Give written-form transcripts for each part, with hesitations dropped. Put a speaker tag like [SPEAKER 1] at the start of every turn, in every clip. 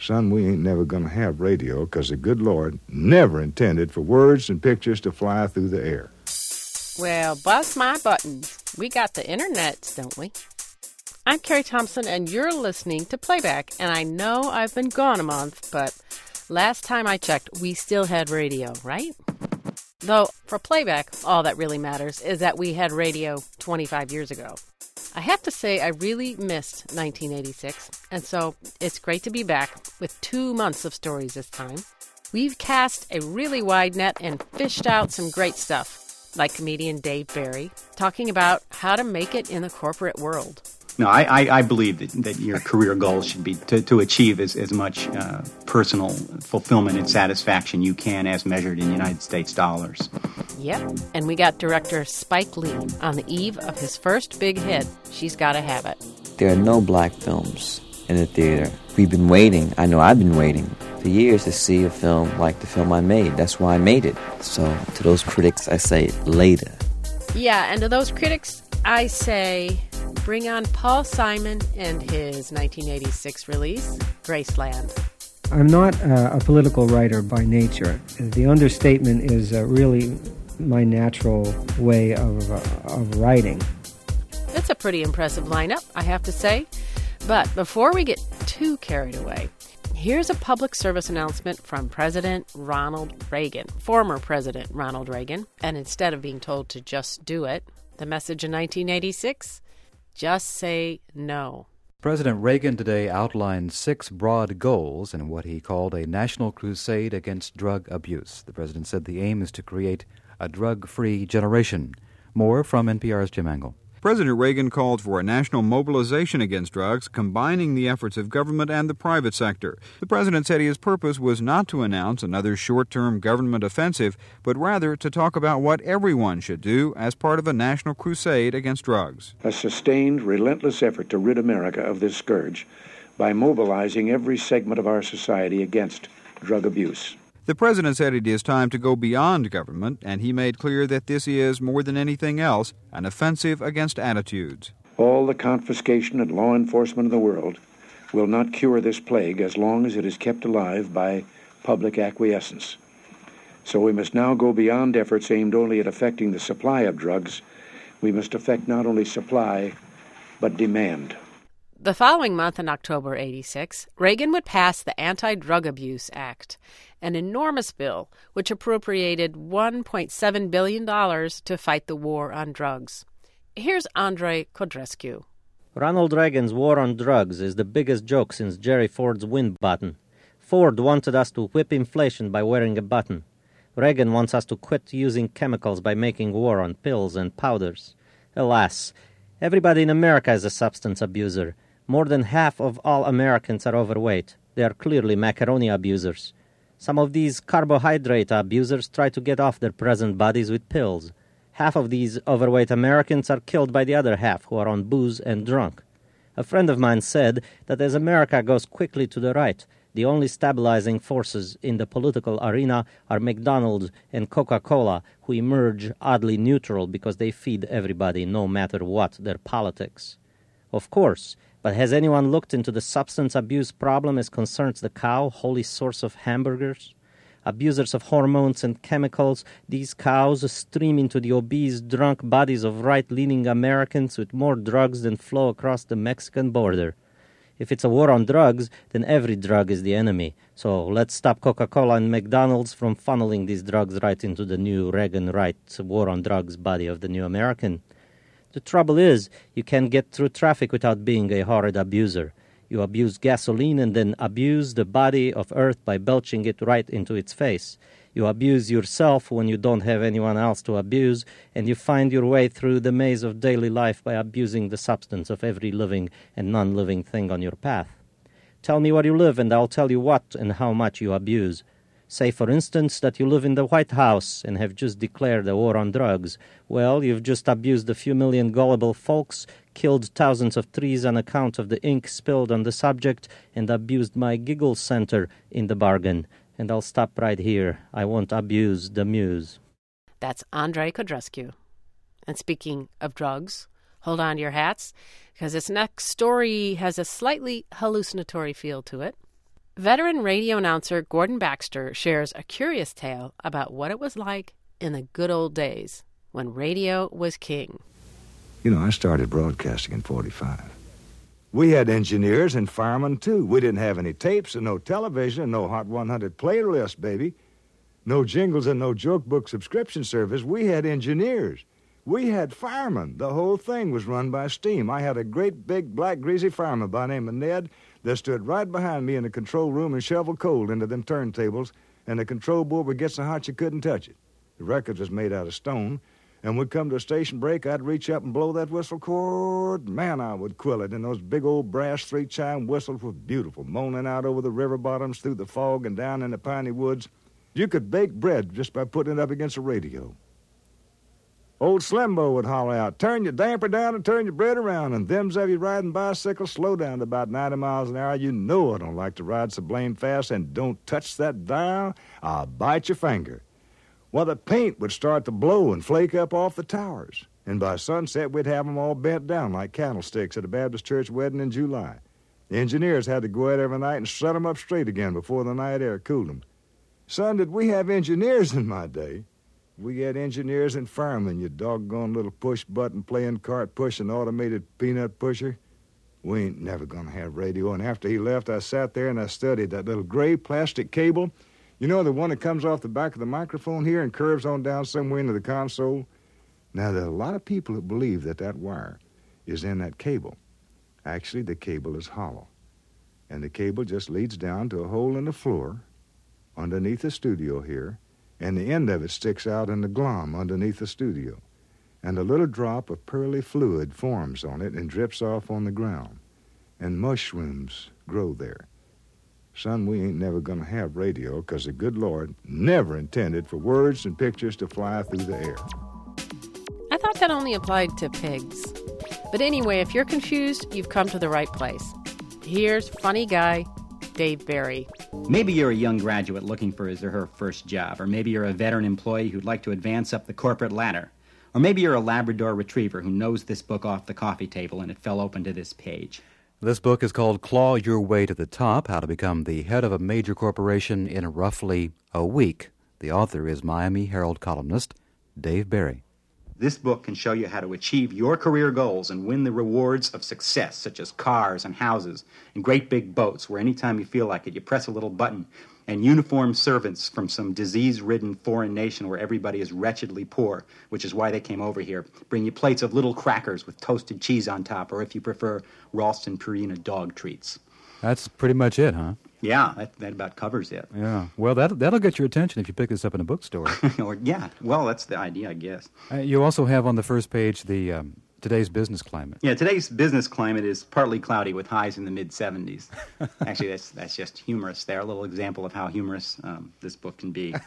[SPEAKER 1] Son, we ain't never going to have radio because the good Lord never intended for words and pictures to fly through the air.
[SPEAKER 2] Well, bust my buttons. We got the internet, don't we? I'm Carrie Thompson, and you're listening to Playback. And I know I've been gone a month, but last time I checked, we still had radio, right? Though, for Playback, all that really matters is that we had radio 25 years ago. I have to say I really missed 1986, and so it's great to be back with 2 months of stories this time. We've cast a really wide net and fished out some great stuff, like comedian Dave Barry, talking about how to make it in the corporate world.
[SPEAKER 3] No, I believe that your career goal should be to achieve as much personal fulfillment and satisfaction you can as measured in United States dollars.
[SPEAKER 2] Yep, and we got director Spike Lee on the eve of his first big hit, She's Gotta Have It.
[SPEAKER 4] There are no black films in the theater. We've been waiting, I know I've been waiting for years to see a film like the film I made. That's why I made it. So to those critics, I say later.
[SPEAKER 2] Yeah, and to those critics, I say bring on Paul Simon and his 1986 release, Graceland.
[SPEAKER 5] I'm not a political writer by nature. The understatement is really my natural way of writing.
[SPEAKER 2] It's a pretty impressive lineup, I have to say. But before we get too carried away, here's a public service announcement from President Ronald Reagan, former President Ronald Reagan. And instead of being told to just do it, the message in 1986, just say no.
[SPEAKER 6] President Reagan today outlined 6 broad goals in what he called a national crusade against drug abuse. The president said the aim is to create a drug-free generation. More from NPR's Jim Angle.
[SPEAKER 7] President Reagan called for a national mobilization against drugs, combining the efforts of government and the private sector. The president said his purpose was not to announce another short-term government offensive, but rather to talk about what everyone should do as part of a national crusade against drugs.
[SPEAKER 8] A sustained, relentless effort to rid America of this scourge by mobilizing every segment of our society against drug abuse.
[SPEAKER 7] The president said it is time to go beyond government, and he made clear that this is, more than anything else, an offensive against attitudes.
[SPEAKER 8] All the confiscation and law enforcement in the world will not cure this plague as long as it is kept alive by public acquiescence. So we must now go beyond efforts aimed only at affecting the supply of drugs. We must affect not only supply, but demand.
[SPEAKER 2] The following month, in October '86, Reagan would pass the Anti-Drug Abuse Act, an enormous bill which appropriated $1.7 billion to fight the war on drugs. Here's Andrei Codrescu.
[SPEAKER 9] Ronald Reagan's war on drugs is the biggest joke since Jerry Ford's wind button. Ford wanted us to whip inflation by wearing a button. Reagan wants us to quit using chemicals by making war on pills and powders. Alas, everybody in America is a substance abuser. More than half of all Americans are overweight. They are clearly macaroni abusers. Some of these carbohydrate abusers try to get off their present bodies with pills. Half of these overweight Americans are killed by the other half, who are on booze and drunk. A friend of mine said that as America goes quickly to the right, the only stabilizing forces in the political arena are McDonald's and Coca-Cola, who emerge oddly neutral because they feed everybody no matter what their politics. Of course, but has anyone looked into the substance abuse problem as concerns the cow, holy source of hamburgers? Abusers of hormones and chemicals, these cows stream into the obese, drunk bodies of right-leaning Americans with more drugs than flow across the Mexican border. If it's a war on drugs, then every drug is the enemy. So let's stop Coca-Cola and McDonald's from funneling these drugs right into the new Reagan right war on drugs body of the new American. The trouble is, you can't get through traffic without being a horrid abuser. You abuse gasoline and then abuse the body of Earth by belching it right into its face. You abuse yourself when you don't have anyone else to abuse, and you find your way through the maze of daily life by abusing the substance of every living and non-living thing on your path. Tell me where you live, and I'll tell you what and how much you abuse. Say, for instance, that you live in the White House and have just declared a war on drugs. Well, you've just abused a few million gullible folks, killed thousands of trees on account of the ink spilled on the subject, and abused my giggle center in the bargain. And I'll stop right here. I won't abuse the muse.
[SPEAKER 2] That's Andrei Codrescu. And speaking of drugs, hold on to your hats, because this next story has a slightly hallucinatory feel to it. Veteran radio announcer Gordon Baxter shares a curious tale about what it was like in the good old days when radio was king.
[SPEAKER 1] You know, I started broadcasting in 45. We had engineers and firemen, too. We didn't have any tapes and no television and no Hot 100 playlist, baby. No jingles and no joke book subscription service. We had engineers. We had firemen. The whole thing was run by steam. I had a great big black greasy fireman by the name of Ned that stood right behind me in the control room and shoveled coal into them turntables, and the control board would get so hot you couldn't touch it. The records was made out of stone, and we'd come to a station break, I'd reach up and blow that whistle cord. Man, I would quill it, and those big old brass three-chime whistles were beautiful, moaning out over the river bottoms, through the fog, and down in the piney woods. You could bake bread just by putting it up against a radio. Old Slimbo would holler out, turn your damper down and turn your bread around, and them's of you riding bicycles, slow down to about 90 miles an hour. You know I don't like to ride so blame fast, and don't touch that dial, I'll bite your finger. Well, the paint would start to blow and flake up off the towers, and by sunset we'd have them all bent down like candlesticks at a Baptist church wedding in July. The engineers had to go out every night and set them up straight again before the night air cooled them. Son, did we have engineers in my day? We had engineers and firemen, you doggone little push-button playing cart pushing automated peanut pusher. We ain't never gonna have radio. And after he left, I sat there and I studied that little gray plastic cable. You know, the one that comes off the back of the microphone here and curves on down somewhere into the console? Now, there are a lot of people who believe that that wire is in that cable. Actually, the cable is hollow. And the cable just leads down to a hole in the floor underneath the studio here, and the end of it sticks out in the glom underneath the studio. And a little drop of pearly fluid forms on it and drips off on the ground. And mushrooms grow there. Son, we ain't never gonna have radio because the good Lord never intended for words and pictures to fly through the air.
[SPEAKER 2] I thought that only applied to pigs. But anyway, if you're confused, you've come to the right place. Here's funny guy Dave Barry.
[SPEAKER 3] Maybe you're a young graduate looking for his or her first job, or maybe you're a veteran employee who'd like to advance up the corporate ladder, or maybe you're a Labrador retriever who knows this book off the coffee table and it fell open to this page.
[SPEAKER 6] This book is called Claw Your Way to the Top, How to Become the Head of a Major Corporation in Roughly a Week. The author is Miami Herald columnist Dave Barry.
[SPEAKER 3] This book can show you how to achieve your career goals and win the rewards of success, such as cars and houses and great big boats, where anytime you feel like it, you press a little button, and uniformed servants from some disease-ridden foreign nation where everybody is wretchedly poor, which is why they came over here, bring you plates of little crackers with toasted cheese on top, or if you prefer, Ralston Purina dog treats.
[SPEAKER 6] That's pretty much it, huh?
[SPEAKER 3] Yeah, that about covers it.
[SPEAKER 6] Yeah. Well, that'll get your attention if you pick this up in a bookstore.
[SPEAKER 3] Yeah. Well, that's the idea, I guess.
[SPEAKER 6] You also have on the first page the today's business climate.
[SPEAKER 3] Yeah, today's business climate is partly cloudy with highs in the mid-70s. Actually, that's just humorous there. A little example of how humorous this book can be.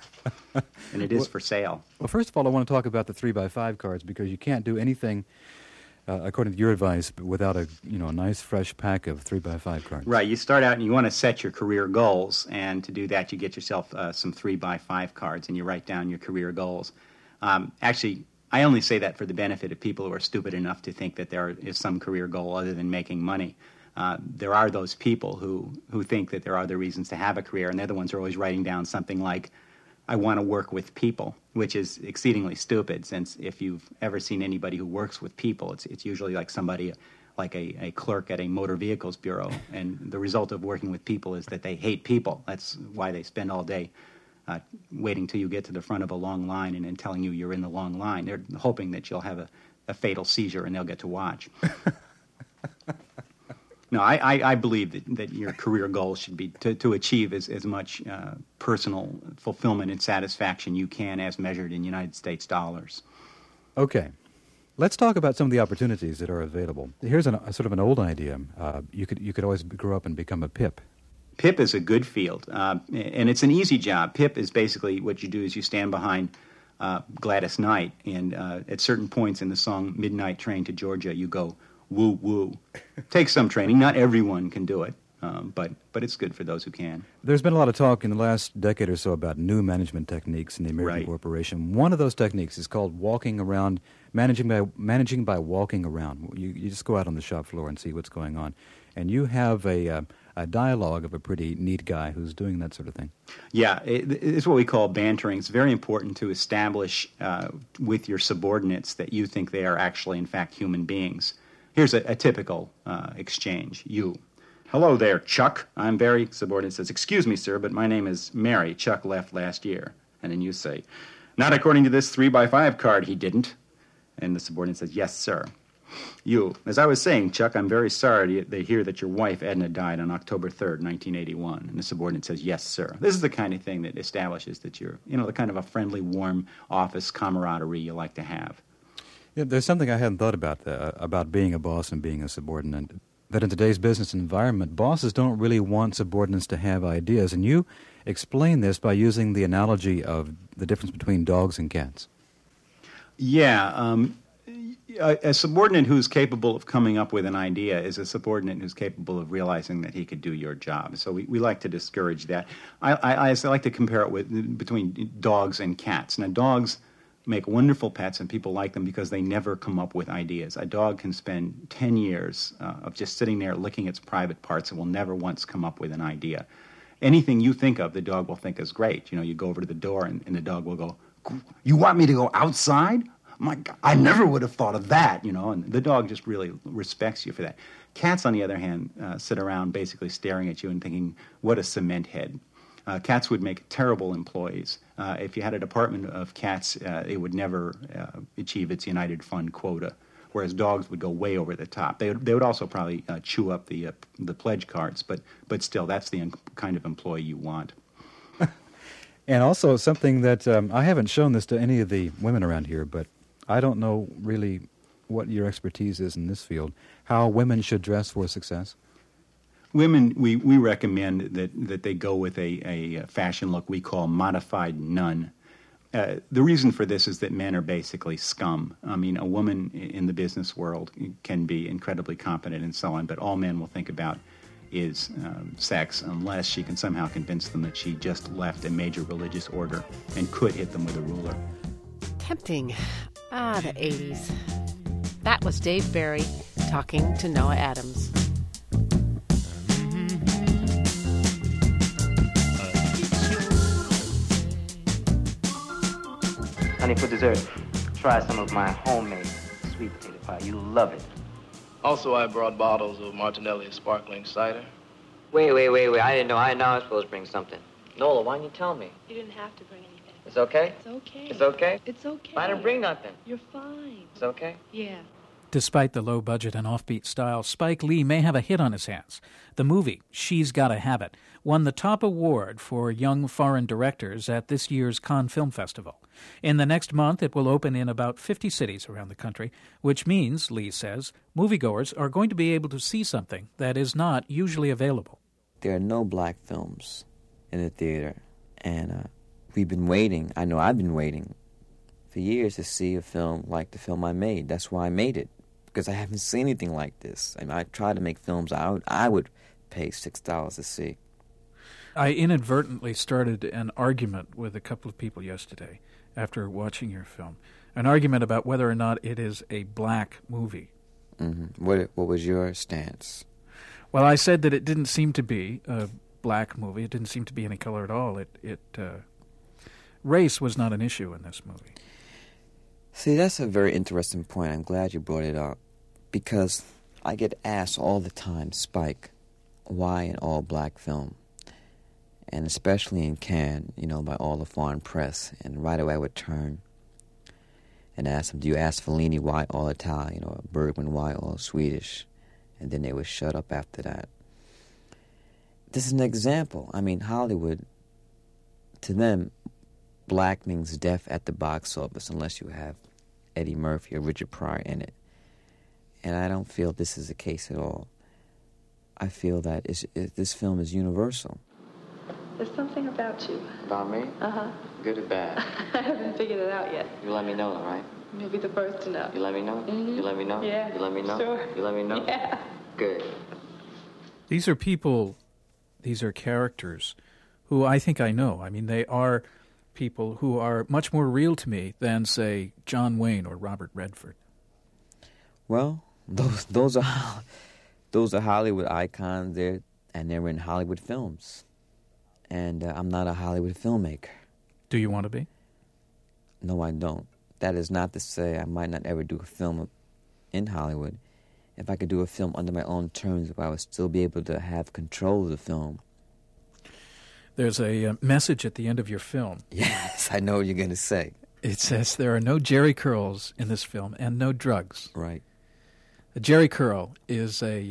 [SPEAKER 3] And it is for sale.
[SPEAKER 6] Well, first of all, I want to talk about the 3x5 cards because you can't do anything according to your advice, without a nice fresh pack of 3x5 cards.
[SPEAKER 3] Right. You start out and you want to set your career goals, and to do that, you get yourself some 3x5 cards, and you write down your career goals. Actually, I only say that for the benefit of people who are stupid enough to think that there is some career goal other than making money. There are those people who think that there are other reasons to have a career, and they're the ones who are always writing down something like, I want to work with people, which is exceedingly stupid, since if you've ever seen anybody who works with people, it's usually like somebody like a clerk at a motor vehicles bureau, and the result of working with people is that they hate people. That's why they spend all day waiting till you get to the front of a long line and then telling you you're in the long line. They're hoping that you'll have a fatal seizure and they'll get to watch. No, I believe that your career goal should be to achieve as much personal fulfillment and satisfaction you can as measured in United States dollars.
[SPEAKER 6] Okay. Let's talk about some of the opportunities that are available. Here's a sort of an old idea. You could always grow up and become a pip.
[SPEAKER 3] Pip is a good field, and it's an easy job. Pip is basically what you do is you stand behind Gladys Knight, and at certain points in the song Midnight Train to Georgia, you go, woo, woo. Takes some training. Not everyone can do it, but it's good for those who can.
[SPEAKER 6] There's been a lot of talk in the last decade or so about new management techniques in the American corporation. One of those techniques is called walking around, managing by walking around. You just go out on the shop floor and see what's going on. And you have a dialogue of a pretty neat guy who's doing that sort of thing.
[SPEAKER 3] Yeah, it's what we call bantering. It's very important to establish with your subordinates that you think they are actually, in fact, human beings. Here's a typical exchange. You. Hello there, Chuck. I'm very... Subordinate says, excuse me, sir, but my name is Mary. Chuck left last year. And then you say, not according to this 3x5 card, he didn't. And the subordinate says, yes, sir. You. As I was saying, Chuck, I'm very sorry to hear that your wife, Edna, died on October 3rd, 1981. And the subordinate says, yes, sir. This is the kind of thing that establishes that you're, the kind of a friendly, warm office camaraderie you like to have.
[SPEAKER 6] Yeah, there's something I hadn't thought about being a boss and being a subordinate. That in today's business environment, bosses don't really want subordinates to have ideas. And you explain this by using the analogy of the difference between dogs and cats.
[SPEAKER 3] Yeah. A subordinate who's capable of coming up with an idea is a subordinate who's capable of realizing that he could do your job. So we like to discourage that. I like to compare it between dogs and cats. Now, dogs make wonderful pets, and people like them because they never come up with ideas. A dog can spend 10 years of just sitting there licking its private parts and will never once come up with an idea. Anything you think of, the dog will think is great. You go over to the door, and the dog will go, you want me to go outside? My God, I never would have thought of that, and the dog just really respects you for that. Cats, on the other hand, sit around basically staring at you and thinking, what a cement head. Cats would make terrible employees. If you had a department of cats, it would never achieve its United Fund quota, whereas dogs would go way over the top. They would also probably chew up the pledge cards, but still, that's the kind of employee you want.
[SPEAKER 6] And also something that I haven't shown this to any of the women around here, but I don't know really what your expertise is in this field, how women should dress for success.
[SPEAKER 3] Women, we recommend that they go with a fashion look we call modified nun. The reason for this is that men are basically scum. I mean, a woman in the business world can be incredibly competent and so on, but all men will think about is sex unless she can somehow convince them that she just left a major religious order and could hit them with a ruler.
[SPEAKER 2] Tempting. The 80s. That was Dave Barry talking to Noah Adams.
[SPEAKER 10] Honey, for dessert, try some of my homemade sweet potato pie. You love it.
[SPEAKER 11] Also, I brought bottles of Martinelli sparkling cider.
[SPEAKER 10] Wait. I didn't know. I was supposed to bring something. Nola, why didn't you tell me?
[SPEAKER 12] You didn't have to bring anything.
[SPEAKER 10] It's okay?
[SPEAKER 12] It's okay.
[SPEAKER 10] It's okay?
[SPEAKER 12] It's okay.
[SPEAKER 10] I didn't bring nothing.
[SPEAKER 12] You're fine.
[SPEAKER 10] It's okay?
[SPEAKER 12] Yeah.
[SPEAKER 13] Despite the low budget and offbeat style, Spike Lee may have a hit on his hands. The movie, She's Gotta Have It, won the top award for young foreign directors at this year's Cannes Film Festival. In the next month, it will open in about 50 cities around the country, which means, Lee says, moviegoers are going to be able to see something that is not usually available.
[SPEAKER 4] There are no black films in the theater, and we've been waiting. I know I've been waiting for years to see a film like the film I made. That's why I made it, because I haven't seen anything like this. I mean, I try to make films I would pay $6 to see.
[SPEAKER 13] I inadvertently started an argument with a couple of people yesterday after watching your film, an argument about whether or not it is a black movie.
[SPEAKER 4] Mm-hmm. What was your stance?
[SPEAKER 13] Well, I said that it didn't seem to be a black movie. It didn't seem to be any color at all. Race was not an issue in this movie.
[SPEAKER 4] See, that's a very interesting point. I'm glad you brought it up, because I get asked all the time, Spike, why an all-black film? And especially in Cannes, by all the foreign press. And right away I would turn and ask them, do you ask Fellini why all Italian, or Bergman why all Swedish? And then they would shut up after that. This is an example. I mean, Hollywood, to them, black means deaf at the box office unless you have Eddie Murphy or Richard Pryor in it. And I don't feel this is the case at all. I feel that this film is universal.
[SPEAKER 12] There's something about you.
[SPEAKER 10] About me?
[SPEAKER 12] Uh-huh.
[SPEAKER 10] Good or bad?
[SPEAKER 12] I haven't figured it out yet.
[SPEAKER 10] You let me know, all right?
[SPEAKER 12] You'll be the first to know.
[SPEAKER 10] You let me know?
[SPEAKER 12] Mm-hmm.
[SPEAKER 10] You let me know?
[SPEAKER 12] Yeah.
[SPEAKER 10] You let me know?
[SPEAKER 12] Sure.
[SPEAKER 10] You let me know?
[SPEAKER 12] Yeah.
[SPEAKER 10] Good.
[SPEAKER 13] These are people, these are characters who I think I know. I mean, they are people who are much more real to me than, say, John Wayne or Robert Redford.
[SPEAKER 4] Well, those are Hollywood icons. They're and they were in Hollywood films. And I'm not a Hollywood filmmaker.
[SPEAKER 13] Do you want to be?
[SPEAKER 4] No, I don't. That is not to say I might not ever do a film in Hollywood. If I could do a film under my own terms, if I would still be able to have control of the film.
[SPEAKER 13] There's a message at the end of your film.
[SPEAKER 4] Yes, I know what you're going to say.
[SPEAKER 13] It says there are no Jerry curls in this film and no drugs.
[SPEAKER 4] Right.
[SPEAKER 13] A Jerry curl is the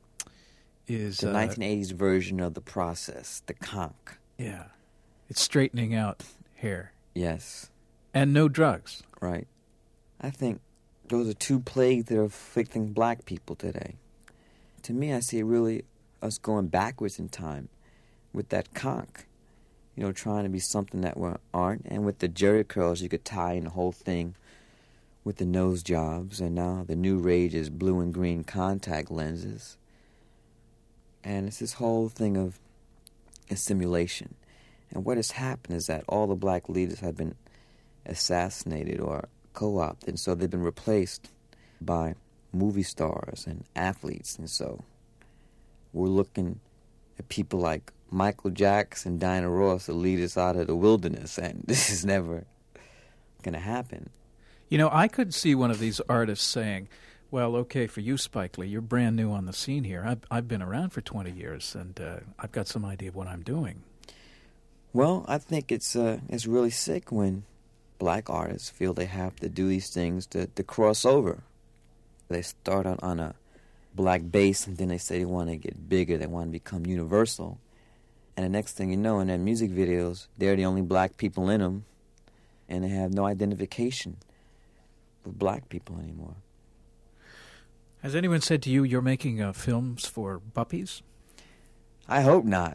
[SPEAKER 4] 1980s version of the process, the conch.
[SPEAKER 13] Yeah. It's straightening out hair.
[SPEAKER 4] Yes.
[SPEAKER 13] And no drugs.
[SPEAKER 4] Right. I think those are two plagues that are afflicting black people today. To me, I see really us going backwards in time with that conch. You know, trying to be something that we aren't. And with the Jerry curls, you could tie in the whole thing with the nose jobs. And now the new rage is blue and green contact lenses. And it's this whole thing of assimilation. And what has happened is that all the black leaders have been assassinated or co-opted. And so they've been replaced by movie stars and athletes. And so we're looking at people like Michael Jackson, Diana Ross to lead us out of the wilderness. And this is never going to happen.
[SPEAKER 13] You know, I could see one of these artists saying, well, okay, for you, Spike Lee, you're brand new on the scene here. I've been around for 20 years, and I've got some idea of what I'm doing.
[SPEAKER 4] Well, I think it's really sick when black artists feel they have to do these things to cross over. They start out on a black base, and then they say they want to get bigger, they want to become universal. And the next thing you know, in their music videos, they're the only black people in them, and they have no identification with black people anymore.
[SPEAKER 13] Has anyone said to you you're making films for puppies?
[SPEAKER 4] I hope not.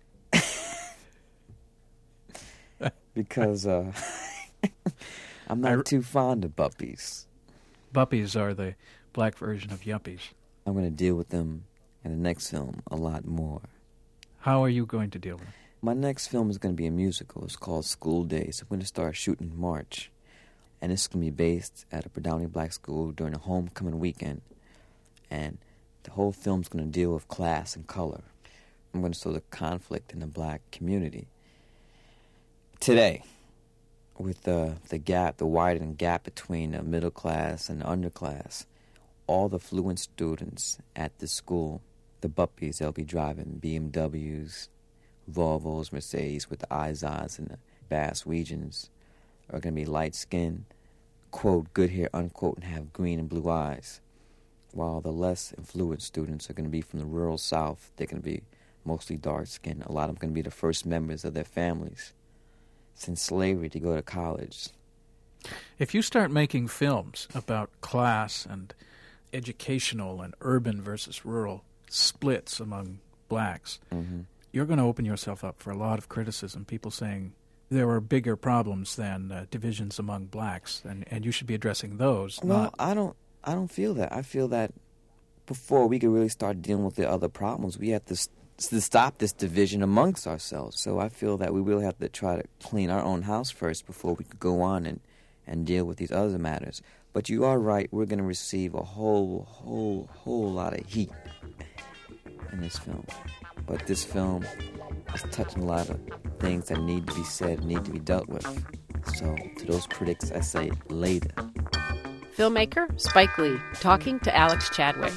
[SPEAKER 4] Because I'm not too fond of puppies.
[SPEAKER 13] Puppies are the black version of yuppies.
[SPEAKER 4] I'm going to deal with them in the next film a lot more.
[SPEAKER 13] How are you going to deal with them?
[SPEAKER 4] My next film is going to be a musical. It's called School Days. I'm going to start shooting in March. And it's going to be based at a predominantly black school during a homecoming weekend. And the whole film's going to deal with class and color. I'm going to show the conflict in the black community. Today, with the gap, the widening gap between the middle class and the underclass, all the fluent students at the school, the Buppies, they'll be driving BMWs, Volvos, Mercedes with the Izons and the Bass Regions, are going to be light-skinned, quote, good hair, unquote, and have green and blue eyes. While the less affluent students are going to be from the rural South. They're going to be mostly dark-skinned. A lot of them are going to be the first members of their families since slavery to go to college.
[SPEAKER 13] If you start making films about class and educational and urban versus rural splits among blacks, you're going to open yourself up for a lot of criticism, people saying there are bigger problems than divisions among blacks, and you should be addressing those.
[SPEAKER 4] Well, I don't feel that. I feel that before we could really start dealing with the other problems, we have to stop this division amongst ourselves. So I feel that we really have to try to clean our own house first before we could go on and deal with these other matters. But you are right, we're going to receive a whole lot of heat in this film. But this film is touching a lot of things that need to be said, need to be dealt with. So to those critics, I say later.
[SPEAKER 2] Filmmaker Spike Lee talking to Alex Chadwick.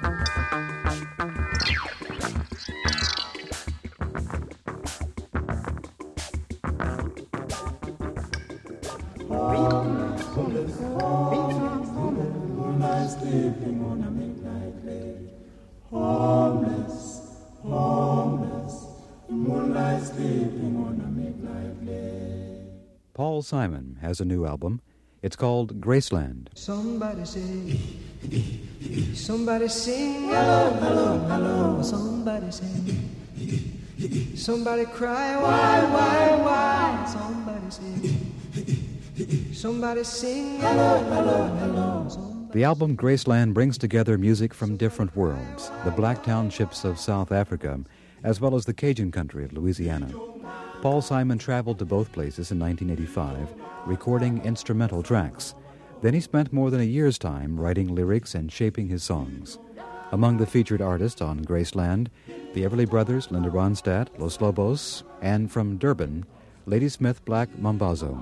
[SPEAKER 6] Paul Simon has a new album. It's called Graceland.
[SPEAKER 14] Somebody say, somebody sing, hello, hello, hello. Somebody sing, somebody cry, why? Somebody say, somebody sing, hello, hello, hello.
[SPEAKER 6] The album Graceland brings together music from different worlds, the black townships of South Africa, as well as the Cajun country of Louisiana. Paul Simon traveled to both places in 1985, recording instrumental tracks. Then he spent more than a year's time writing lyrics and shaping his songs. Among the featured artists on Graceland, the Everly Brothers, Linda Ronstadt, Los Lobos, and from Durban, Ladysmith Black Mambazo.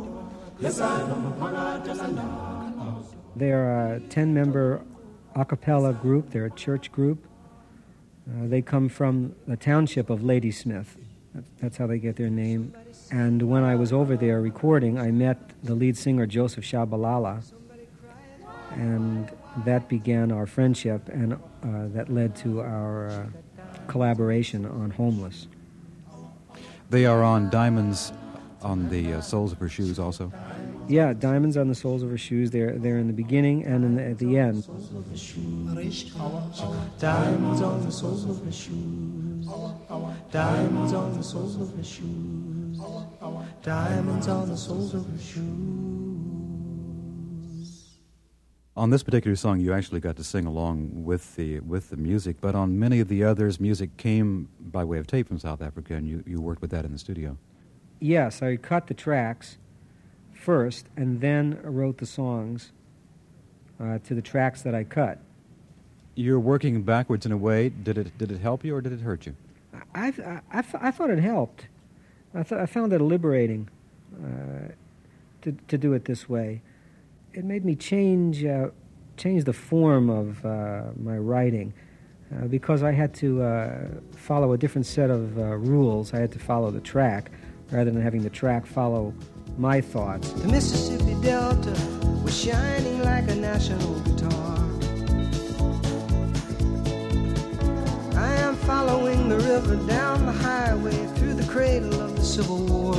[SPEAKER 5] They're a 10-member a cappella group. They're a church group. They come from the township of Ladysmith. That's how they get their name. And when I was over there recording, I met the lead singer, Joseph Shabalala, and that began our friendship, and that led to our collaboration on Homeless.
[SPEAKER 6] They are on Diamonds on the Soles of Her Shoes also?
[SPEAKER 5] Yeah, Diamonds on the Soles of Her Shoes. They're in the beginning and at the end.
[SPEAKER 14] Diamonds on the soles of her shoes. Diamonds on the soles of her shoes. Diamonds on the soles of her shoes.
[SPEAKER 6] On this particular song, you actually got to sing along with the music, but on many of the others, music came by way of tape from South Africa, and you worked with that in the studio.
[SPEAKER 5] Yes, I cut the tracks first, and then wrote the songs to the tracks that I cut.
[SPEAKER 6] You're working backwards in a way. Did it help you or did it hurt you?
[SPEAKER 5] I thought it helped. I found it liberating to do it this way. It made me change the form of my writing because I had to follow a different set of rules. I had to follow the track rather than having the track follow my thoughts.
[SPEAKER 14] The Mississippi Delta was shining like a national guitar. I am following the river down the highway through the cradle of the Civil War.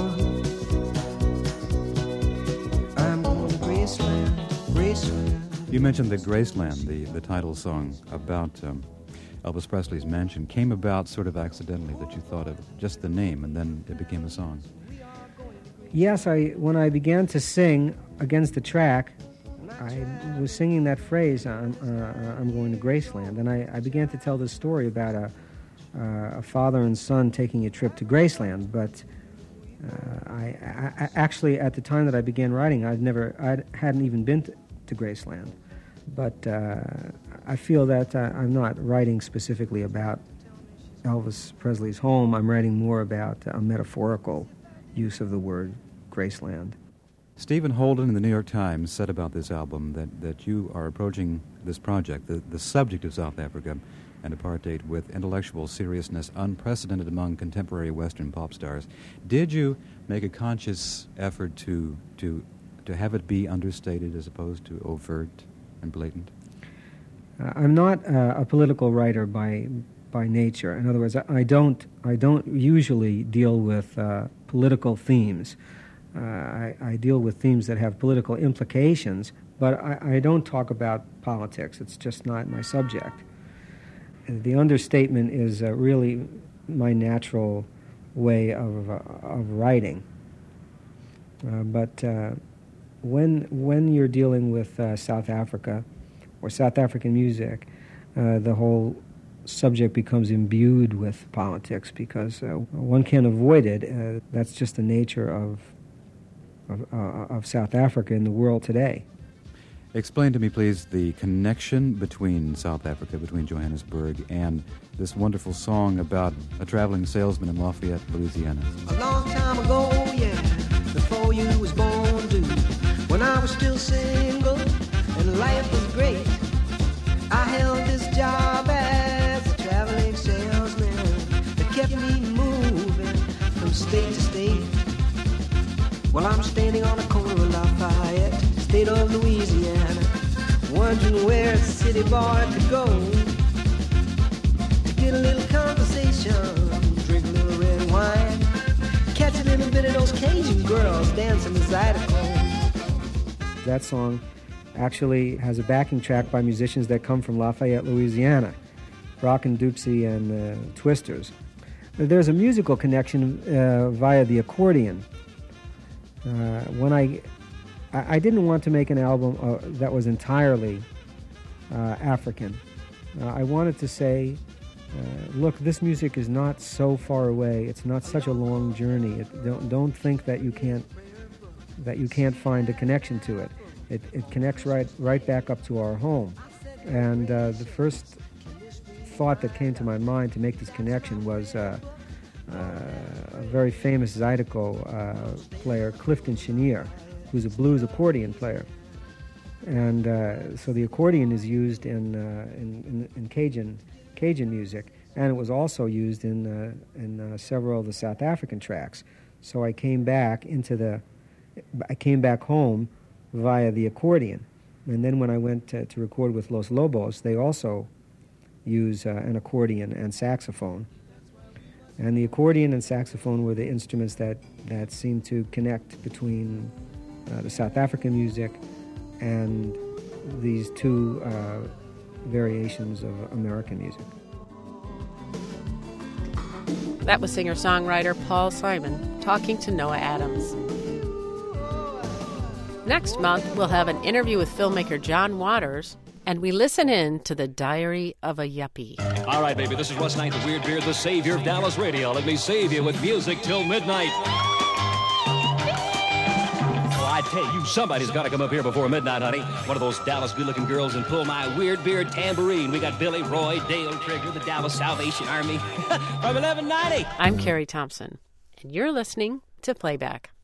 [SPEAKER 14] I'm going to Graceland, Graceland.
[SPEAKER 6] You mentioned that Graceland, the title song about Elvis Presley's mansion, came about sort of accidentally, that you thought of just the name and then it became a song.
[SPEAKER 5] Yes, when I began to sing against the track, I was singing that phrase, I'm going to Graceland, and I began to tell this story about a father and son taking a trip to Graceland, but I actually, at the time that I began writing, I hadn't even been to Graceland, but I feel that I'm not writing specifically about Elvis Presley's home. I'm writing more about a metaphorical use of the word Graceland.
[SPEAKER 6] Stephen Holden in the New York Times said about this album that you are approaching this project, the subject of South Africa and apartheid, with intellectual seriousness unprecedented among contemporary Western pop stars. Did you make a conscious effort to have it be understated as opposed to overt and blatant?
[SPEAKER 5] I'm not a political writer by nature. In other words, I don't usually deal with political themes. I deal with themes that have political implications, but I don't talk about politics. It's just not my subject. The understatement is really my natural way of writing. But when you're dealing with South Africa or South African music, the whole subject becomes imbued with politics because one can't avoid it. That's just the nature of South Africa in the world today.
[SPEAKER 6] Explain to me, please, the connection between South Africa, between Johannesburg, and this wonderful song about a traveling salesman in Lafayette, Louisiana.
[SPEAKER 14] A long time ago, yeah, before you was born, dude, when I was still single and life was great, I held this job as a traveling salesman that kept me moving from state to state. Well, I'm standing on a corner of Lafayette, state of Louisiana, wondering where a city boy could go to get a little conversation, drink a little red wine, catch a little bit of those Cajun girls dancing the zydeco.
[SPEAKER 5] That song actually has a backing track by musicians that come from Lafayette, Louisiana, Brock and Doopsie and Twisters. There's a musical connection via the accordion. When I didn't want to make an album that was entirely African. I wanted to say, look, this music is not so far away. It's not such a long journey. Don't think that you can't find a connection to it. It connects right back up to our home. And the first thought that came to my mind to make this connection was a very famous Zydeco player, Clifton Chenier, who's a blues accordion player. And so the accordion is used in Cajun music, and it was also used in several of the South African tracks. So I came back home via the accordion, and then when I went to record with Los Lobos, they also use an accordion and saxophone. And the accordion and saxophone were the instruments that seemed to connect between the South African music and these two variations of American music.
[SPEAKER 2] That was singer-songwriter Paul Simon talking to Noah Adams. Next month, we'll have an interview with filmmaker John Waters, and we listen in to The Diary of a Yuppie.
[SPEAKER 15] All right, baby, this is Russ Knight, the Weird Beard, the savior of Dallas radio. Let me save you with music till midnight. I tell you, somebody's got to come up here before midnight, honey. One of those Dallas good-looking girls and pull my Weird Beard tambourine. We got Billy, Roy, Dale Trigger, the Dallas Salvation Army from 1190.
[SPEAKER 2] I'm Carrie Thompson, and you're listening to Playback.